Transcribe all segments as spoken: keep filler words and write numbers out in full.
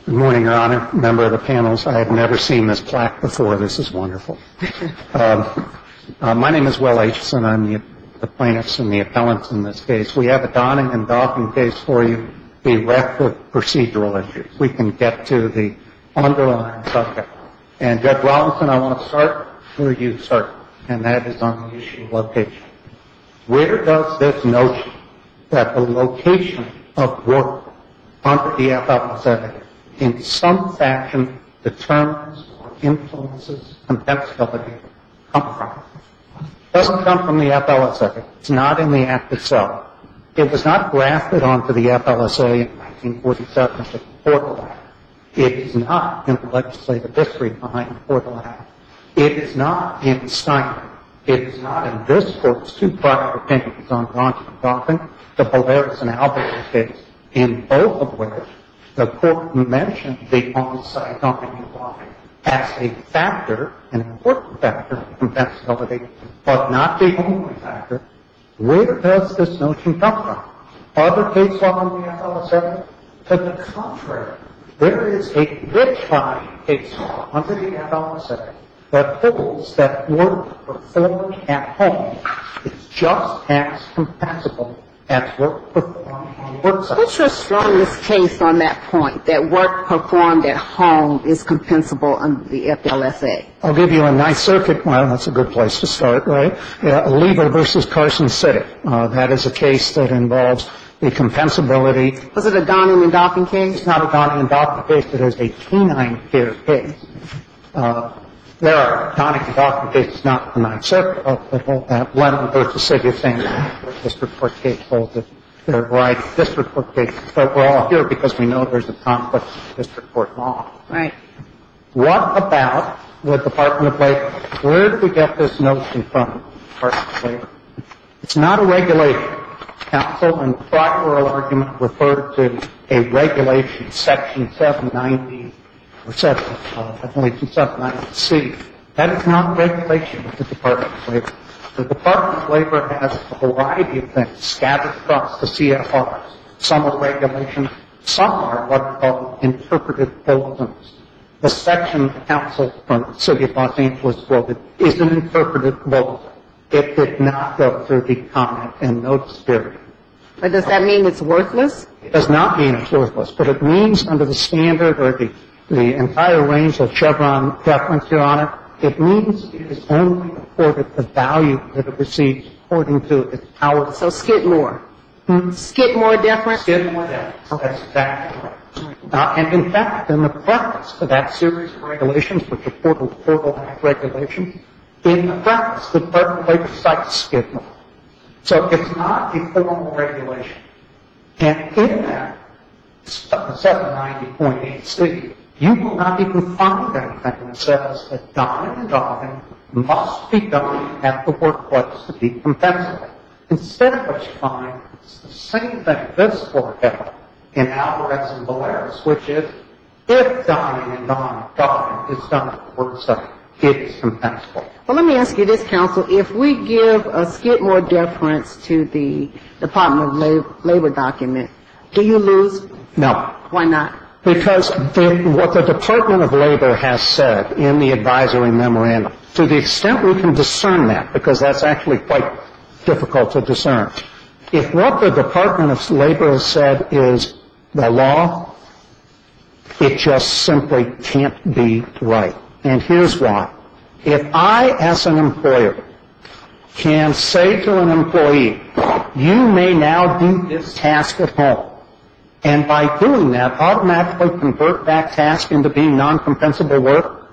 Good morning, Your Honor, member of the panels. I have never seen this plaque before. This is wonderful. um, uh, my name is Will Aitchison. I'm the, the plaintiffs and the appellants in this case. We have a Donning and Dauphin case for you, bereft of procedural issues. We can get to the underlying subject. And Judge Rollinson, I want to start where you start, and that is on the issue of location. Where does this notion that the location of work under the F L S A in some fashion determines or influences compensability come from? It doesn't come from the F L S A. It's not in the Act itself. It was not grafted onto the F L S A in nineteen forty-seven as a Portal Act. It is not in the legislative history behind the Portal Act. It is not in Steiner. It is not in this Court's two prior opinions on Donning and Dauphin, the Polaris and Alvarez case, in both of which the Court mentioned the on-site Donning and Dauphin as a factor, an important factor in compensability, but not the only factor. Where does this notion come from? Other case law in the F L S A? To the contrary, there is a rich body of case law under the F L S A that holds that work performed at home is just as compensable as work performed on work site. What's your strongest case on that point, that work performed at home is compensable under the F L S A? I'll give you a Ninth Circuit. Well, that's a good place to start, right? Uh, Lever versus Carson City. Uh, that is a case that involves the compensability. Was it a Donning and Dauphin case? It's not a Donning and Dauphin case. It is a canine care case. Uh, there are Donning and Dauphin cases, not the Ninth Circuit, but hold that. Lennon versus City of Saint Louis, district court case holds it. There are a variety of district court cases, but we're all here because we know there's a conflict with district court law. Right. What about the Department of Labor? Where do we get this notion from, Department of Labor? It's not a regulation. Counsel in the prior oral argument referred to a regulation, Section seven ninety, or seven, uh, I believe it's seven ninety C. That is not a regulation of the Department of Labor. The Department of Labor has a variety of things scattered across the C F Rs. Some are regulations, some are what are called interpretive bulletins. The section the counsel from the City of Los Angeles quoted is an interpretive bulletin. It did not go through the comment and notice period. But does that mean it's worthless? It does not mean it's worthless, but it means under the standard or the, the entire range of Chevron deference, Your Honor, it means it is only afforded the value that it receives according to its power. So Skidmore. Hmm? Skidmore deference? Skidmore deference. That's exactly right. Uh, and in fact, in the preface to that series of regulations, which are Portal, Portal Act regulations, in the preface, the Department of Labor cites Skidmore. So it's not a formal regulation. And in that seven ninety point eight C, you will not even find anything that says that Donning and Dauphin must be done at the workplace to be compensable. Instead, what you find is the same thing this Court held in Alvarez and Polaris, which is if Donning and Dauphin is done at the work site, it is compensable. Well, let me ask you this, counsel. If we give a Skidmore deference to the Department of Labor, Labor document, do you lose? No. Why not? Because the, what the Department of Labor has said in the advisory memorandum, to the extent we can discern that, because that's actually quite difficult to discern, if what the Department of Labor has said is the law, it just simply can't be right. And here's why. If I, as an employer, can say to an employee, you may now do this task at home, and by doing that, automatically convert that task into being non-compensable work,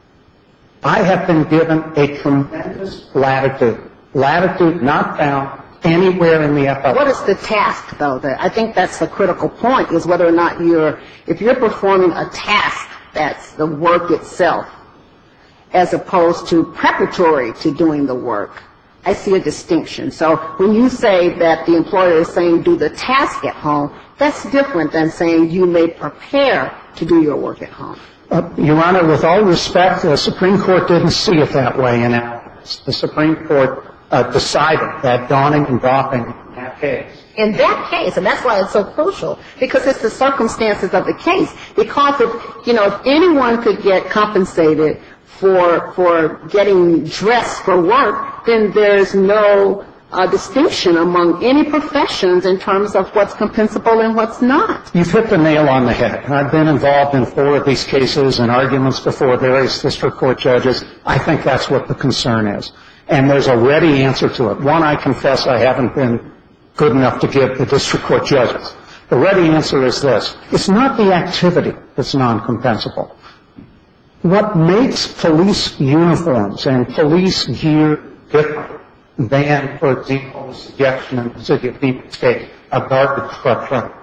I have been given a tremendous latitude, latitude not found anywhere in the F L S A. What is the task, though? I think that's the critical point, is whether or not you're, if you're performing a task that's the work itself, as opposed to preparatory to doing the work. I see a distinction. So when you say that the employer is saying do the task at home, that's different than saying you may prepare to do your work at home. Uh, Your Honor, with all respect, the Supreme Court didn't see it that way in Alvarez. The Supreme Court uh, decided that Donning and Dauphin in that case In that case, and that's why it's so crucial, because it's the circumstances of the case. Because if, you know, if anyone could get compensated for for getting dressed for work, then there's no uh, distinction among any professions in terms of what's compensable and what's not. You've hit the nail on the head. I've been involved in four of these cases and arguments before various district court judges. I think that's what the concern is. And there's a ready answer to it. One, I confess I haven't been good enough to give the district court judges. The ready answer is this. It's not the activity that's non-compensable. What makes police uniforms and police gear different than, for example, the suggestion in the city of Phoenix State, a garbage truck driver,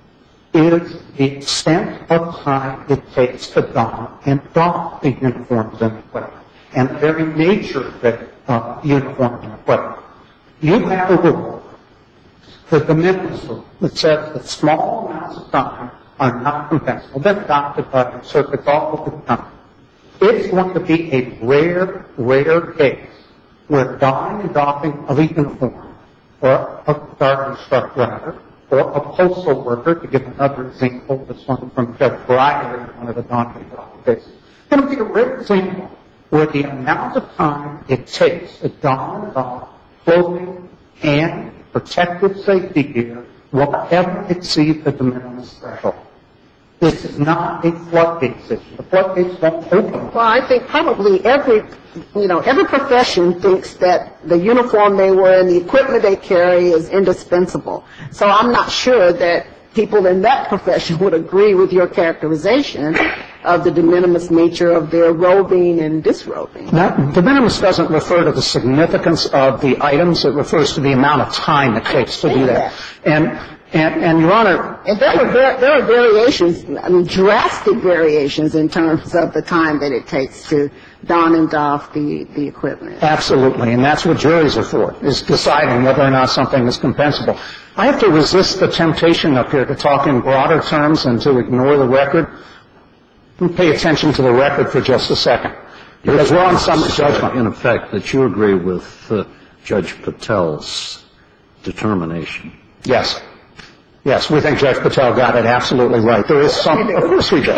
is the extent of time it takes to don and doff the uniforms and equipment, and the very nature of the uh, uniform and equipment. You have a rule, the de minimis rule, that says that small amounts of time are not compensable. They're adopted by the circuits all over the country. It's going to be a rare, rare case where donning and doffing of a uniform, or a garbage truck driver, or a postal worker, to give another example, this one from Judge Breyer in one of the donning and doffing cases, it's going to be a rare example where the amount of time it takes to don and doff clothing and protective safety gear will ever exceed the de minimis threshold. This is not a floodgate system. The floodgates won't open. Well, I think probably every, you know, every profession thinks that the uniform they wear and the equipment they carry is indispensable. So I'm not sure that people in that profession would agree with your characterization of the de minimis nature of their robing and disrobing. Now, de minimis doesn't refer to the significance of the items. It refers to the amount of time it takes to do that. And And, and Your Honor, and there are there, there are variations, I mean, drastic variations in terms of the time that it takes to don and doff the, the equipment. Absolutely, and that's what juries are for, is deciding whether or not something is compensable. I have to resist the temptation up here to talk in broader terms and to ignore the record. Pay attention to the record for just a second, because we're on summary judgment. In effect, that you agree with uh, Judge Patel's determination. Yes. Yes, we think Judge Patel got it absolutely right. There is some, of course we do.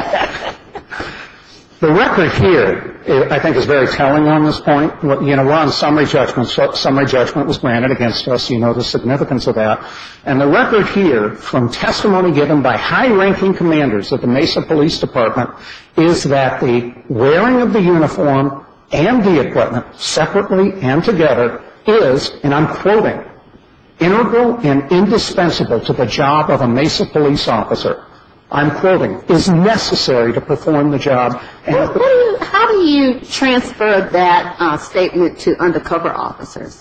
The record here, I think, is very telling on this point. You know, we're on summary judgment. So summary judgment was granted against us. You know the significance of that. And the record here, from testimony given by high-ranking commanders of the Mesa Police Department, is that the wearing of the uniform and the equipment, separately and together, is, and I'm quoting, integral and indispensable to the job of a Mesa police officer. I'm quoting, is necessary to perform the job. And Well, what do you, how do you transfer that uh, statement to undercover officers?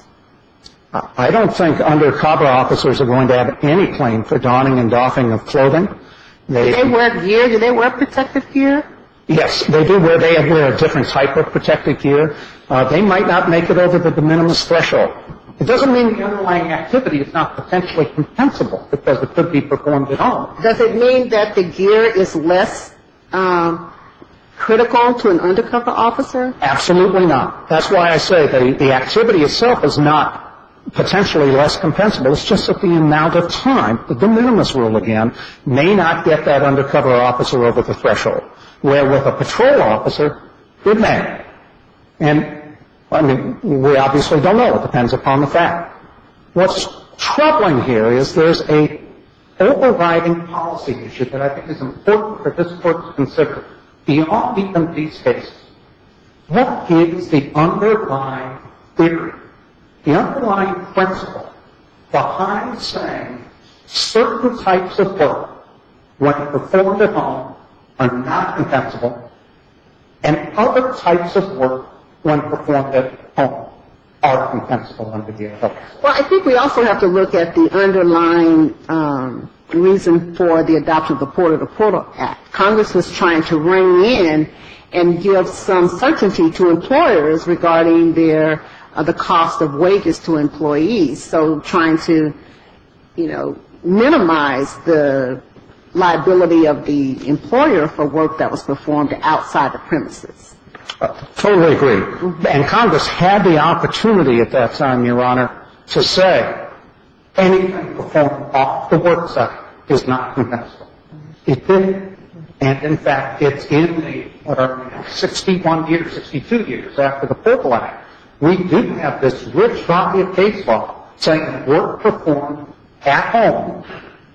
I don't think undercover officers are going to have any claim for donning and doffing of clothing. They, Do they wear gear? Do they wear protective gear? Yes, they do wear, they wear a different type of protective gear. Uh, they might not make it over the de minimis threshold. It doesn't mean the underlying activity is not potentially compensable, because it could be performed at home. Does it mean that the gear is less um, critical to an undercover officer? Absolutely not. That's why I say the, the activity itself is not potentially less compensable. It's just that the amount of time, the de minimis rule again, may not get that undercover officer over the threshold, where with a patrol officer, it may. And I mean, we obviously don't know. It depends upon the fact. What's troubling here is there's a overriding policy issue that I think is important for this Court to consider beyond even these cases. What is the underlying theory, the underlying principle behind saying certain types of work, when performed at home, are not compensable, and other types of work, when performed at home, are compensable under the F L S? Well, I think we also have to look at the underlying um, reason for the adoption of the Porter to Porter Act. Congress was trying to rein in and give some certainty to employers regarding their uh, the cost of wages to employees. So trying to, you know, minimize the liability of the employer for work that was performed outside the premises. Uh, totally agree. Mm-hmm. And Congress had the opportunity at that time, Your Honor, to say, anything performed off the work site is not compensable. It did, and in fact, it's in the, what are we now, sixty-one years, sixty-two years after the Portal Act. We do have this rich body of case law saying that work performed at home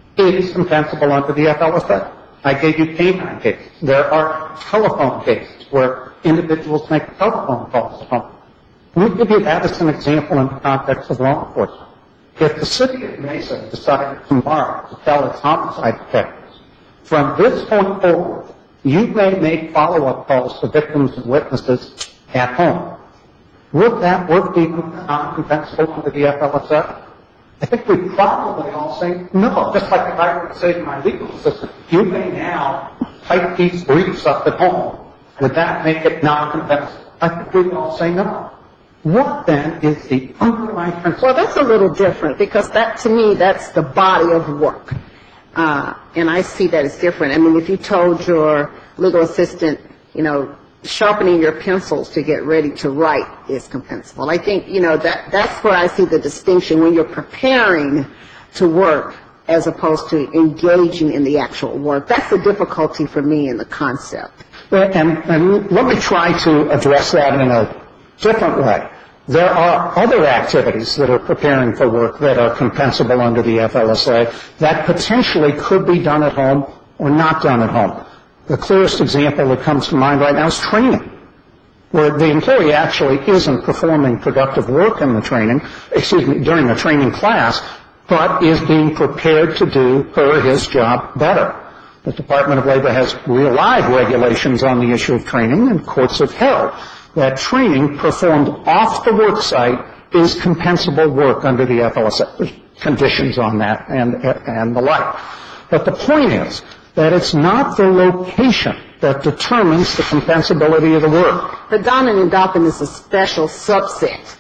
is compensable under the F L S A. I gave you canine cases. There are telephone cases where individuals make telephone calls at home. Let me give you that as an example in the context of law enforcement. If the city of Mesa decided tomorrow to tell its homicide detectives, from this point forward, you may make follow-up calls to victims and witnesses at home, would that work be non-compensable under the F L S A? I think we'd probably all say no. Just like if I were to say to my legal assistant, you may now type these briefs up at home. Would that make it non-compensable? I think we'd all say no. What then is the underlying principle? Well, that's a little different because that, to me, that's the body of work. Uh, and I see that as different. I mean, if you told your legal assistant, you know, sharpening your pencils to get ready to write is compensable. I think, you know, that that's where I see the distinction when you're preparing to work as opposed to engaging in the actual work. That's the difficulty for me in the concept. And, and let me try to address that in a different way. There are other activities that are preparing for work that are compensable under the F L S A that potentially could be done at home or not done at home. The clearest example that comes to mind right now is training, where the employee actually isn't performing productive work in the training, excuse me, during the training class, but is being prepared to do her or his job better. The Department of Labor has real live regulations on the issue of training, and courts have held that training performed off the work site is compensable work under the F L S A. There's conditions on that and, and the like. But the point is that it's not the location that determines the compensability of the work. But Donnan and Doffin is a special subset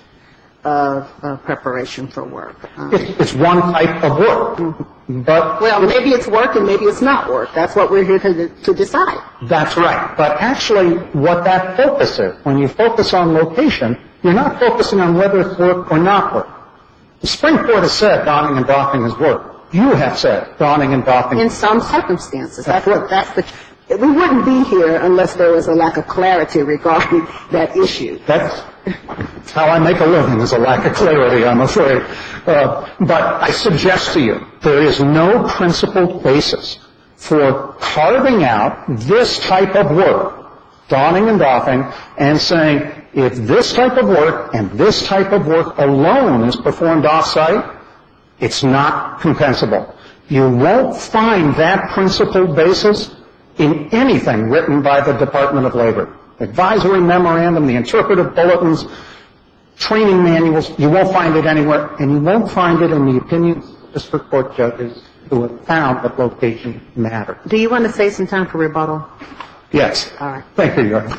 of uh, preparation for work. Um, It's, it's one type of work. But well, maybe it's work and maybe it's not work. That's what we're here to, to decide. That's right. But actually, what that focus is, when you focus on location, you're not focusing on whether it's work or not work. The Supreme Court has said Donning and Doffing is work. You have said Donning and Doffing. In some circumstances. That's what, that's the, we wouldn't be here unless there was a lack of clarity regarding that issue. That's how I make a living, is a lack of clarity, I'm afraid. Uh, but I suggest to you, there is no principled basis for carving out this type of work, Donning and Doffing, and saying, if this type of work and this type of work alone is performed off-site, it's not compensable. You won't find that principled basis in anything written by the Department of Labor. Advisory memorandum, the interpretive bulletins, training manuals, you won't find it anywhere, and you won't find it in the opinions of district court judges who have found that location matters. Do you want to save some time for rebuttal? Yes. All right. Thank you, Your Honor.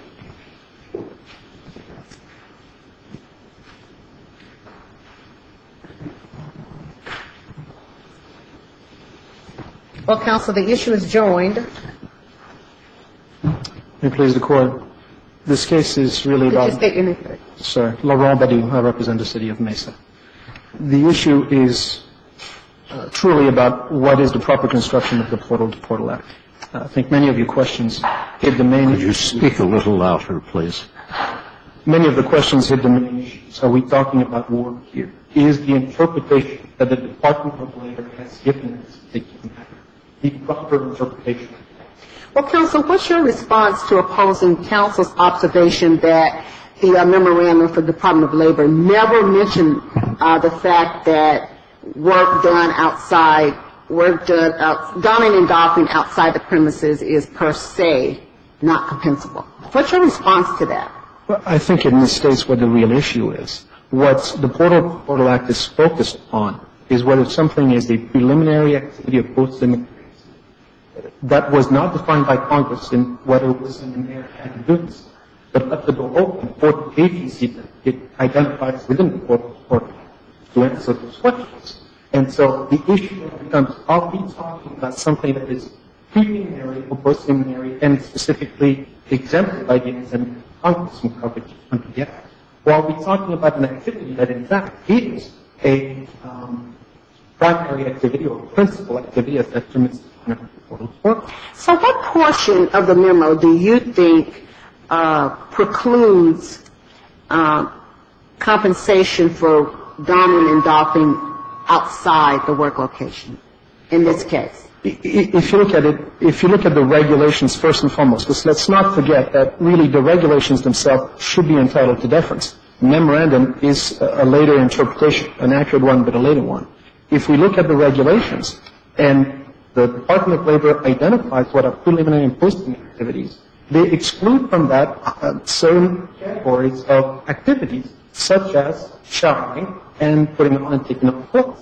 Well, counsel, the issue is joined. May it please the Court. This case is really Could you about... state your name? Sir, Laurent Badiou. I represent the city of Mesa. The issue is uh, truly about what is the proper construction of the Portal to Portal Act. Uh, I think many of your questions hit the main... Could you speak a little louder, please? Many of the questions hit the main issues. Are we talking about work here? Is the interpretation that the Department of Labor has given this particular matter the proper interpretation? Well, counsel, what's your response to opposing counsel's observation that the uh, memorandum for the Department of Labor never mentioned uh, the fact that work done outside, work done, out, donning and doffing outside the premises is per se not compensable? What's your response to that? Well, I think it misstates what the real issue is. What the Portal Portal Act is focused on is whether something is a preliminary activity of post-immigration that was not defined by Congress in whether it was in the air and goods, but left the door open for the agency that it identifies within the Portal Portal to answer those questions. And so the issue becomes, are we talking about something that is preliminary or post-seminary and specifically exempted by the exempt Congress from coverage under the Act? Or are we talking about an activity that in fact is a, um, primary activity or principal activity as determined in the portal work. So what portion of the memo do you think uh, precludes uh, compensation for donning and doffing outside the work location in this case? If you look at it, if you look at the regulations first and foremost, because let's not forget that really the regulations themselves should be entitled to deference. Memorandum is a later interpretation, an accurate one, but a later one. If we look at the regulations and the Department of Labor identifies what are preliminary and posting activities, they exclude from that uh, certain categories of activities such as showering and putting on and taking off clothes.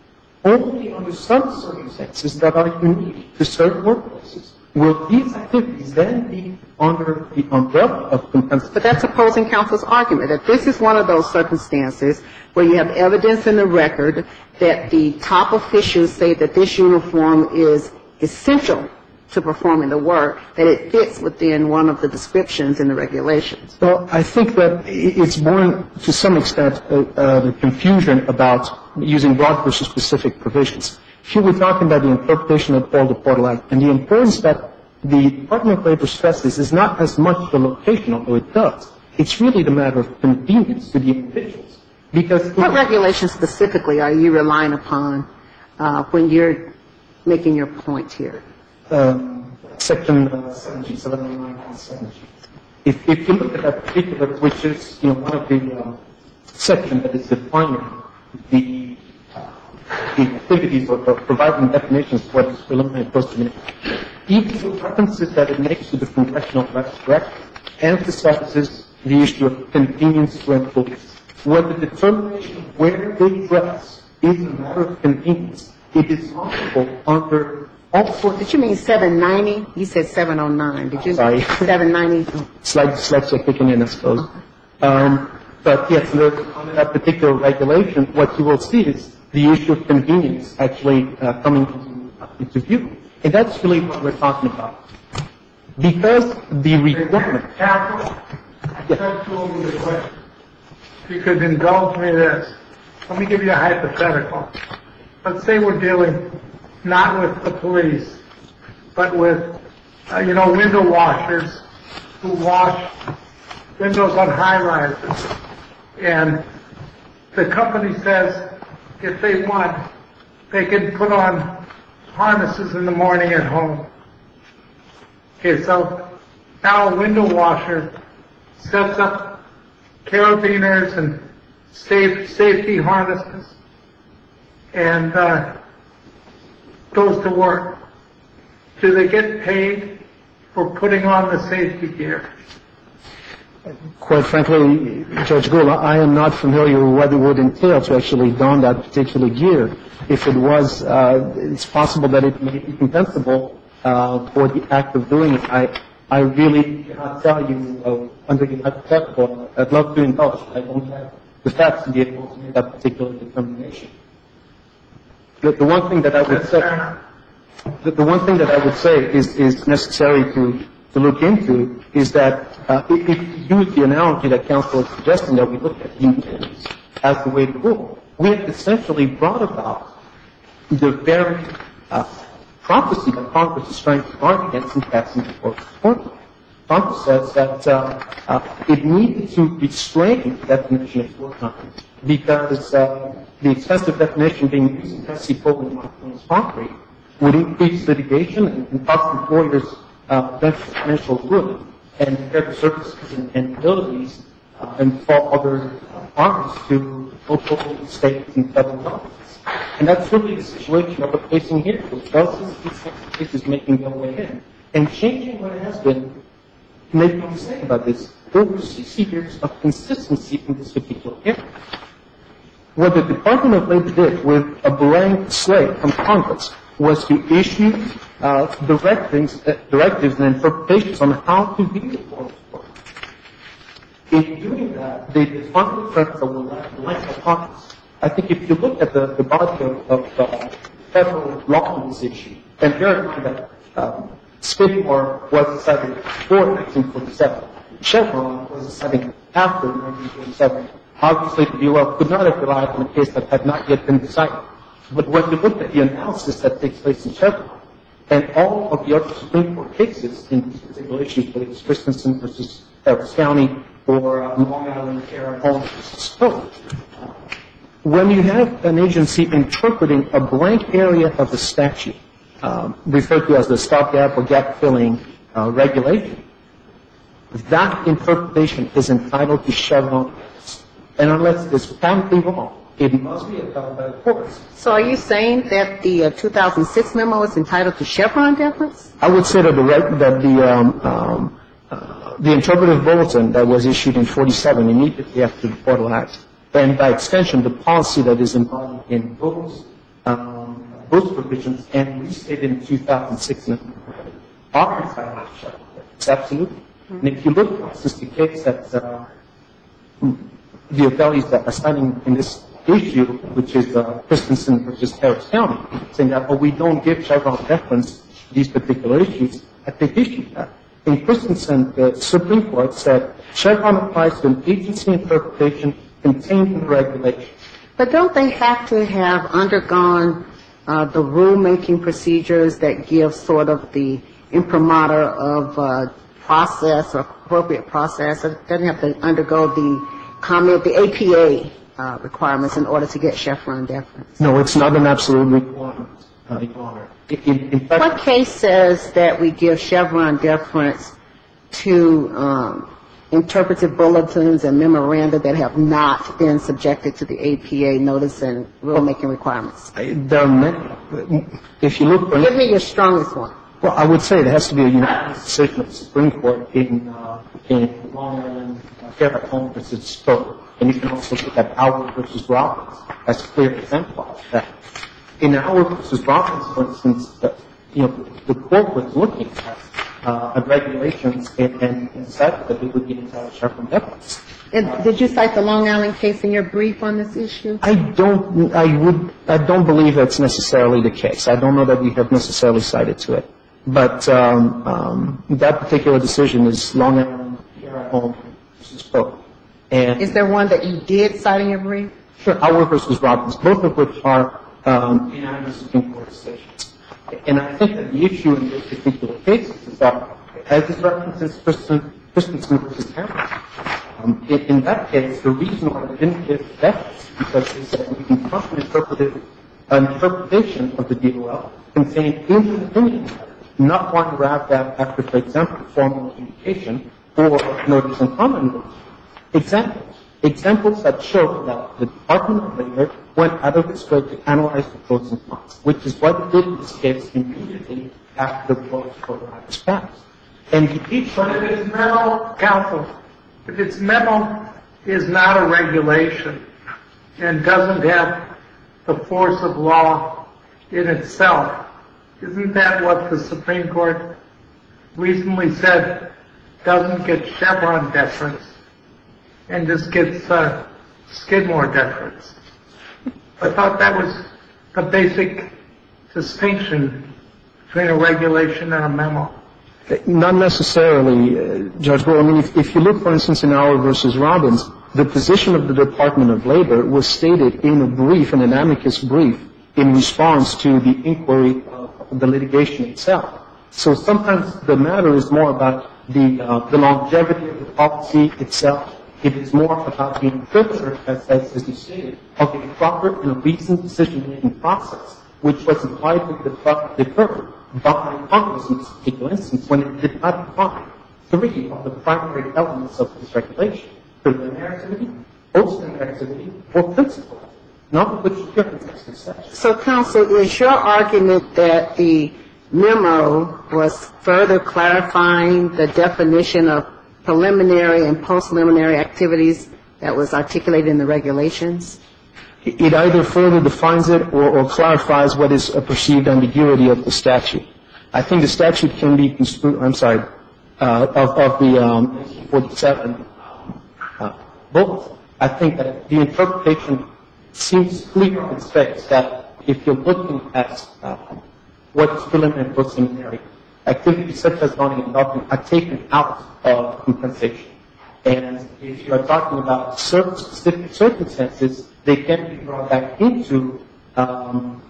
Only under some circumstances that are unique to certain workplaces will these activities then be under the umbrella of compensation. But that's opposing counsel's argument, that this is one of those circumstances where you have evidence in the record that the top officials say that this uniform is essential to performing the work, that it fits within one of the descriptions in the regulations. Well, I think that it's born to some extent uh, uh, the confusion about using broad versus specific provisions. Here we're talking about the interpretation of all the Portal Act, and the importance that the Department of Labor stresses is not as much the location, although it does. It's really the matter of convenience to the individuals. Because What regulations specifically are you relying upon uh, when you're making your point here? Um, section uh, seventeen, seven oh nine and seventeen. If, if you look at that particular, which is, you know, one of the uh, sections that is defining the, uh, the activities or, or providing definitions for what is preliminary and post-administrative, even the references that it makes to the congressional directive emphasizes the issue of convenience to employees. When the determination of where they dress is a matter of convenience, it is possible under all sorts. Did you mean seven ninety? You said seven oh nine. Did you? Sorry. seven ninety. Slight dyslexia kicking in, I suppose. Um, but yes, on that particular regulation, what you will see is the issue of convenience actually uh, coming into, into view. And that's really what we're talking about. Because the requirement... Capital, I said to him the question. If you could indulge me this, let me give you a hypothetical. Let's say we're dealing not with the police, but with, uh, you know, window washers who wash windows on high-rises. And the company says if they want, they can put on harnesses in the morning at home. Okay, so now a window washer sets up carabiners and safe, safety harnesses and uh, goes to work. Do they get paid for putting on the safety gear? Quite frankly, Judge Gould, I am not familiar with what it would entail to actually don that particular gear. If it was, uh, it's possible that it may be compensable uh, for the act of doing it. I, I really cannot tell you uh, under the hypothetical. I'd love to indulge. I don't have the facts to be able to make that particular determination. The, the one thing that I would say, the, the one thing that I would say is, is necessary to, to look into is that uh, if, if you use the analogy that counsel is suggesting that we look at unions as the way to go, we have essentially brought about the very uh, prophecy that Congress is trying to guard against in passing the Workers' Portal. Congress says that uh, uh, it needed to restrain the definition of work time because uh, the extensive definition being used in Tennessee Coal and Concrete would increase litigation and cost employers uh, financial ruin and impair the services and, and abilities uh, and fall other uh, arms to local, state, and federal governments. And that's really the situation that we're facing here, with dozens of these cases making their way in and changing what has been, make no mistake about this, over sixty years of consistency in this particular area. What the Department of Labor did with a blank slate from Congress was to issue uh, directives, uh, directives and interpretations on how to deal with workers' work. In doing that, they defined the terms that were left of Congress. I think if you look at the, the body of, of uh, federal law on this issue, and bear in mind that um, Skidmore was decided before nineteen forty-seven, Chevron was decided after nineteen forty-seven. Obviously, the D O L could not have relied on a case that had not yet been decided. But when you look at the analysis that takes place in Chevron, and all of the other Supreme Court cases in these particular issues, whether it's Christensen versus Harris County or uh, Long Island Care and Home versus Stowe, when you have an agency interpreting a blank area of the statute, um, referred to as the stopgap or gap-filling uh, regulation, that interpretation is entitled to Chevron. And unless it's patently wrong, it must be upheld by the courts. So are you saying that the uh, two thousand six memo is entitled to Chevron deference? I would say that the right, that the um, um, uh, the interpretive bulletin that was issued in forty-seven immediately after the Portal Act, and by extension the policy that is involved in those um, those provisions and restated in two thousand six memo are entitled to Chevron deference. Absolutely. And if you look at the case that uh, the authorities that are citing in this issue, which is uh, Christensen versus Harris County, saying that, oh, we don't give Chevron deference to these particular issues, I take issue with that. In Christensen, the Supreme Court said Chevron applies to an agency interpretation contained in the regulation. But don't they have to have undergone uh, the rulemaking procedures that give sort of the imprimatur of uh, process or appropriate process? It doesn't have to undergo the comment, the A P A uh, requirements in order to get Chevron deference. No, it's not an absolute requirement, uh, Your Honor. In, in fact, What case says that we give Chevron deference to um, interpretive bulletins and memoranda that have not been subjected to the A P A notice and rulemaking requirements? I- there are many. If you look for Give me your strongest one. Well, I would say there has to be a unanimous decision of the Supreme Court in uh, in Long Island Care at Home versus Stowe, and you can also look at Howard versus Robbins as clear example of that. In Howard versus Robbins, for instance, the, you know, the court was looking at, uh, at regulations and, and, and said that it would be entitled to Chevron deference. And did you cite the Long Island case in your brief on this issue? I don't. I would. I don't believe that's necessarily the case. I don't know that we have necessarily cited to it. But um, um, that particular decision is Long Island Care at Home versus Stowe. And Is there one that you did cite in your brief? sure, Howard versus Robbins, both of which are um, unanimous Supreme Court decisions. And I think that the issue in this particular case is that, as is referenced in Christensen versus Harris, um, in, in that case, the reason why they didn't give deference is because they said we can trust an interpretive, an interpretation of the D O L contained in the opinion, not one wrapped up after, for example, formal adjudication or notice and comment rules. Examples. Examples that show that the Department of Labor went out of its way to analyze the pros and cons, which is what it did in this case immediately after the vote for the was passed. And the each But if its memo, counsel, if its memo is not a regulation and doesn't have the force of law in itself, isn't that what the Supreme Court recently said doesn't get Chevron deference and just gets uh, Skidmore deference? I thought that was the basic distinction between a regulation and a memo. Not necessarily, uh, Judge Brewer. I mean, if, if you look, for instance, in Howard versus Robbins, the position of the Department of Labor was stated in a brief, in an amicus brief, in response to the inquiry of the litigation itself. So sometimes the matter is more about the, uh, the longevity of the policy itself. It is more about the interpreter, as, as, as you stated, of a proper and reasoned decision-making process, which was implied to be deferred by Congress in this particular instance when it did not define three of the primary elements of this regulation: preliminary activity, post-preliminary activity, or principle, none of which appear in this section. So, counsel, is your argument that the memo was further clarifying the definition of preliminary and post-preliminary activities that was articulated in the regulations? It either further defines it or, or clarifies what is a perceived ambiguity of the statute. I think the statute can be construed, I'm sorry, uh, of, of the um, nineteen forty-seven uh, both. I think that the interpretation seems clear on its face that if you're looking at uh, what is preliminary and post-preliminary, activities such as zoning and adopting are taken out of compensation. And if you are talking about certain specific circumstances, they can be brought back into um,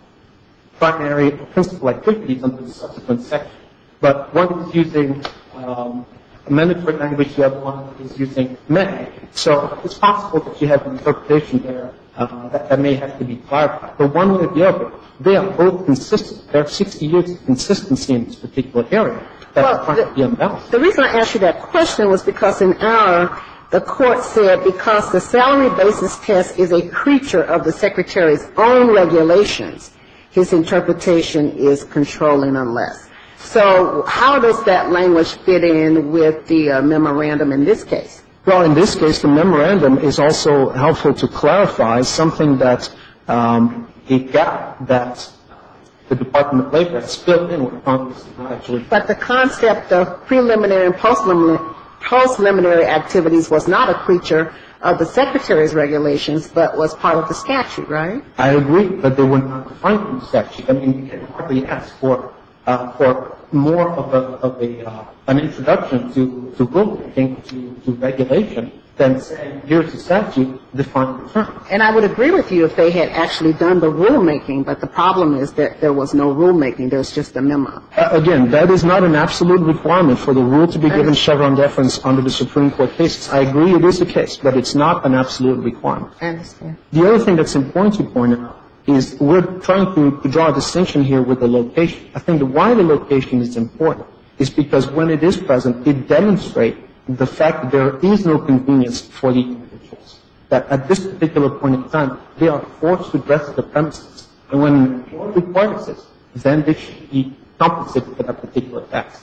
primary or principal activities under the subsequent section. But one is using um, a mandatory language, the other one is using may. So it's possible that you have an interpretation there uh, that, that may have to be clarified. But one way or the other, they are both consistent. There are sixty years of consistency in this particular area that Well, are trying to be unbalanced. The reason I asked you that question was because in our, the court said because the salary basis test is a creature of the Secretary's own regulations, his interpretation is controlling unless. So how does that language fit in with the uh, memorandum in this case? Well, in this case, the memorandum is also helpful to clarify something that um, a gap that the Department of Labor has filled in with Congress is not actually. But the concept of preliminary and post-preliminary post-preliminary activities was not a creature of the Secretary's regulations, but was part of the statute, right? I agree, but they were not defined in the statute. I mean, you can hardly ask for uh, for more of a of a uh, an introduction to to rulemaking to, to regulation than saying here's the statute, define the term. And I would agree with you if they had actually done the rulemaking, but the problem is that there was no rulemaking, there was just a memo. Uh, again, that is not an absolute requirement for the rule to be given Chevron deference under the Supreme Court cases. I agree it is the case, but it's not an absolute requirement. I understand. The other thing that's important to point out is we're trying to, to draw a distinction here with the location. I think the why the location is important is because when it is present, it demonstrates the fact that there is no convenience for the individuals. That at this particular point in time, they are forced to dress the premises. And when the court requires this, then they should be compensated for that particular tax.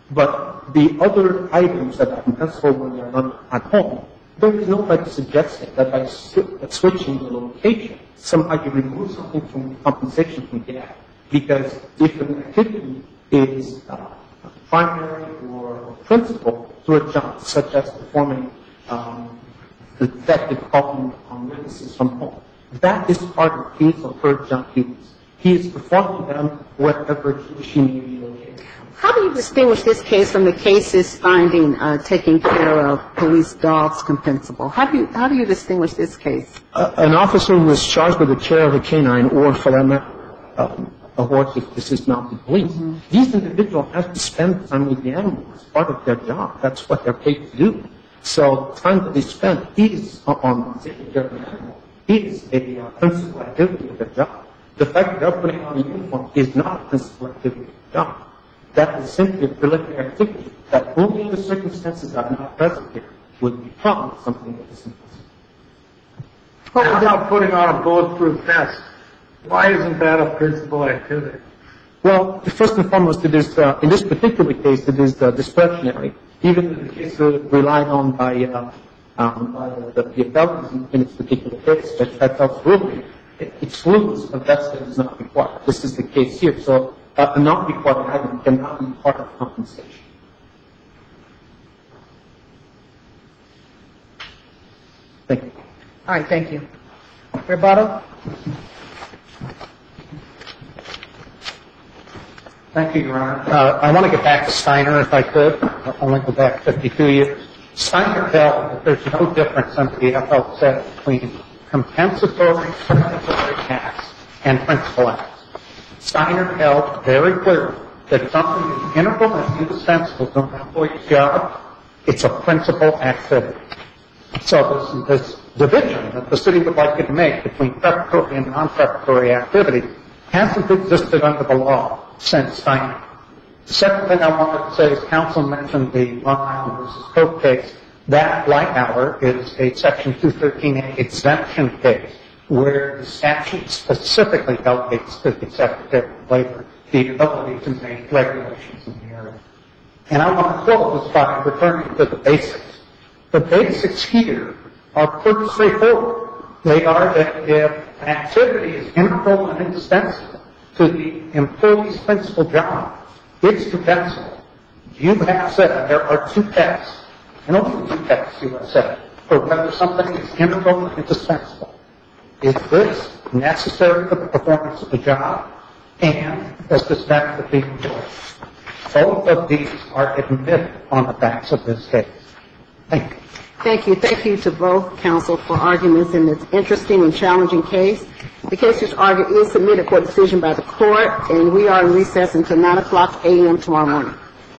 But the other items that are compensable when they're not at home, there is no way to suggest that by switching the location, somehow you remove something from the compensation from the act. Because if an activity is uh, primary or principal to a job, such as performing um, the detective calling on witnesses from home, that is part of his or her job duties. He is performing them wherever he or she may be located. How do you distinguish this case from the cases finding uh, taking care of police dogs compensable? How do you how do you distinguish this case? Uh, an officer who is charged with the care of a canine or, for that matter, um, a horse if this is mounted police. Mm-hmm. These individuals have to spend time with the animal as part of their job. That's what they're paid to do. So time that they spend is on taking care of the animal is a uh, principal activity of their job. The fact that they're putting on a uniform is not a principal activity of their job. That is simply a preliminary activity that only in the circumstances that are not present here would become something that is impossible. How about putting on a bulletproof vest? Why isn't that a principal activity? Well, first and foremost, it is, uh, in this particular case, it is uh, discretionary. Even in the case uh, relied on by, uh, um, by the, the appellants in, in this particular case, that Patel's ruling, it excludes a vest that is not required. This is the case here. So uh, a not required item cannot be part of compensation. Thank you. All right, thank you. Rebuttal? Thank you, Your Honor. Uh, I want to get back to Steiner, if I could. I'll only go back fifty-two years. Steiner held that there's no difference under the F L C between compensatory, compensatory acts and principal acts. Steiner held very clearly that if something is integral and indispensable to an employee's job, it's a principal activity. So this, this division that the city would like you to make between preparatory and non-preparatory activity hasn't existed under the law since Steiner. The second thing I wanted to say is counsel mentioned the Long Island versus Coke case. That, like our, is a Section two thirteen A exemption case where the statute specifically delegates to the Secretary of Labor the ability to make regulations in the area. And I want to close this by returning to the basics. The basics here are pretty straightforward. They are that if an activity is integral and indispensable to the employee's principal job, it's compensable. You have said there are two tests, and only two tests you have said, for whether something is integral and indispensable. Is this necessary for the performance of the job? And does this benefit the employee? Both of these are admitted on the facts of this case. Thank you. Thank you. Thank you to both counsel for arguments in this interesting and challenging case. The case just argued is submitted for decision by the court, and we are in recess until nine o'clock a.m. tomorrow morning.